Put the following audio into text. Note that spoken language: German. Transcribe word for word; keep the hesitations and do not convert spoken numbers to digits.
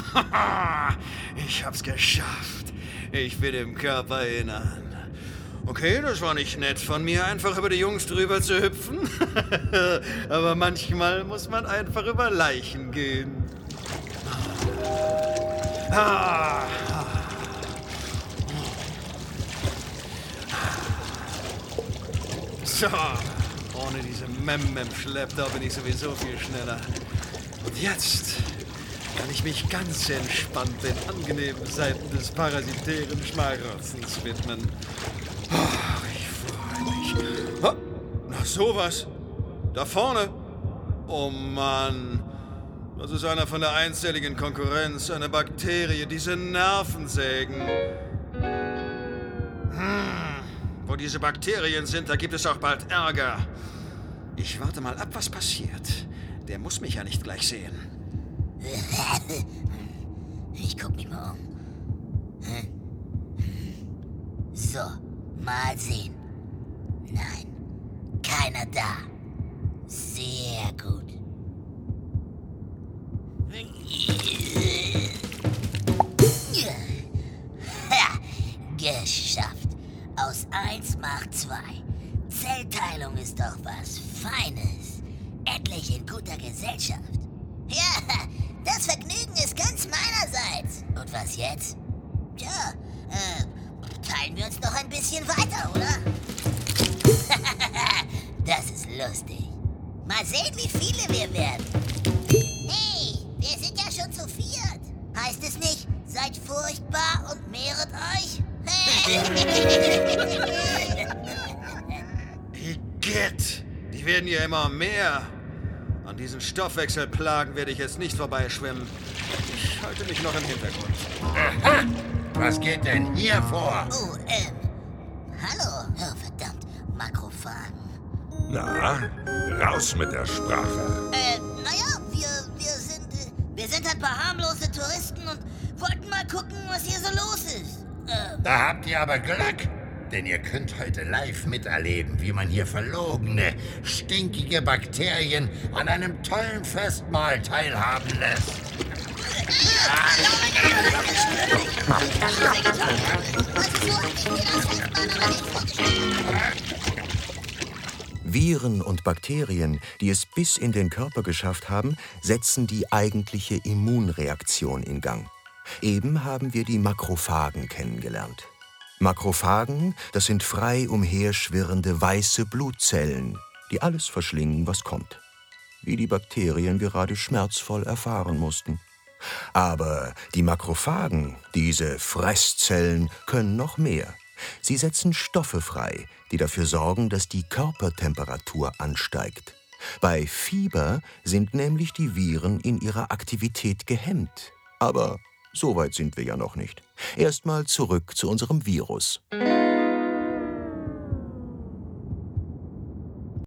Ich hab's geschafft. Ich will im Körper erinnern. Okay, das war nicht nett von mir, einfach über die Jungs drüber zu hüpfen. Aber manchmal muss man einfach über Leichen gehen. Ah. So, ohne diese Mem-Mem-Schlepptau bin ich sowieso viel schneller. Und jetzt kann ich mich ganz entspannt den angenehmen Seiten des parasitären Schmarotzens widmen. Oh, ich freue mich. Oh, na sowas. Da vorne. Oh Mann. Das ist einer von der einzelligen Konkurrenz, eine Bakterie, diese Nervensägen. Hm, wo diese Bakterien sind, da gibt es auch bald Ärger. Ich warte mal ab, was passiert. Der muss mich ja nicht gleich sehen. Ich guck mich mal um. So, mal sehen. Nein, keiner da. Sehr gut. Ha, geschafft. Aus eins macht zwei. Zellteilung ist doch was Feines. Endlich in guter Gesellschaft. Ja, das Vergnügen ist ganz meinerseits. Und was jetzt? Tja, äh, teilen wir uns noch ein bisschen weiter, oder? Das ist lustig. Mal sehen, wie viele wir werden. Hey, wir sind ja schon zu viert. Heißt es nicht, seid furchtbar und mehret euch? Igitt, die werden ja immer mehr. An diesen Stoffwechselplagen werde ich jetzt nicht vorbeischwimmen. Ich halte mich noch im Hintergrund. Aha. Was geht denn hier vor? Oh, ähm, hallo, oh, verdammt, Makrophagen. Na, raus mit der Sprache. Äh, naja, wir, wir sind, äh, wir sind ein paar harmlose Touristen und wollten mal gucken, was hier so los ist. Äh, Da habt ihr aber Glück. Denn ihr könnt heute live miterleben, wie man hier verlogene, stinkige Bakterien an einem tollen Festmahl teilhaben lässt. Viren und Bakterien, die es bis in den Körper geschafft haben, setzen die eigentliche Immunreaktion in Gang. Eben haben wir die Makrophagen kennengelernt. Makrophagen, das sind frei umherschwirrende weiße Blutzellen, die alles verschlingen, was kommt. Wie die Bakterien gerade schmerzvoll erfahren mussten. Aber die Makrophagen, diese Fresszellen, können noch mehr. Sie setzen Stoffe frei, die dafür sorgen, dass die Körpertemperatur ansteigt. Bei Fieber sind nämlich die Viren in ihrer Aktivität gehemmt. Aber so weit sind wir ja noch nicht. Erstmal zurück zu unserem Virus.